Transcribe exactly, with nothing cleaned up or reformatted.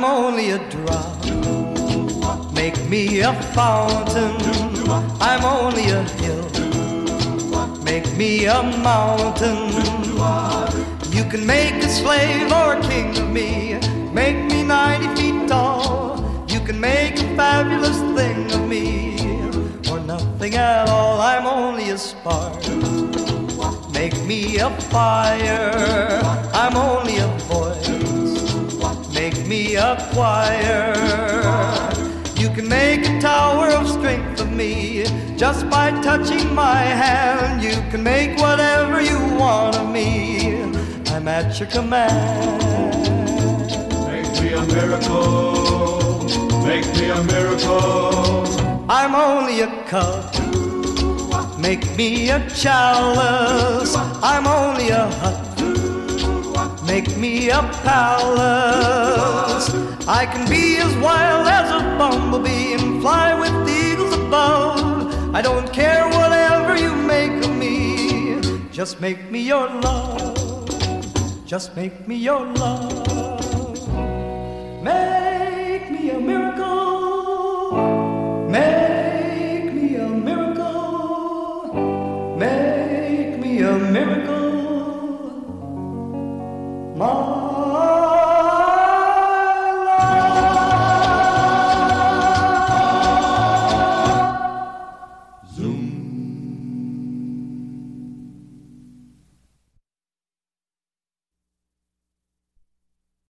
I'm only a drop. Make me a fountain. I'm only a hill. Make me a mountain. You can make a slave or a king of me. Make me ninety feet tall. You can make a fabulous thing of me, or nothing at all. I'm only a spark. Make me a fire. I'm only a voice. Make me a choir. You can make a tower of strength of me just by touching my hand. You can make whatever you want of me. I'm at your command. Make me a miracle. Make me a miracle. I'm only a cup. Make me a chalice. I'm only a hut. Make me a palace. I can be as wild as a bumblebee and fly with the eagles above. I don't care whatever you make of me. Just make me your love. Just make me your love. Make me a miracle. Make me a miracle. Make me a miracle.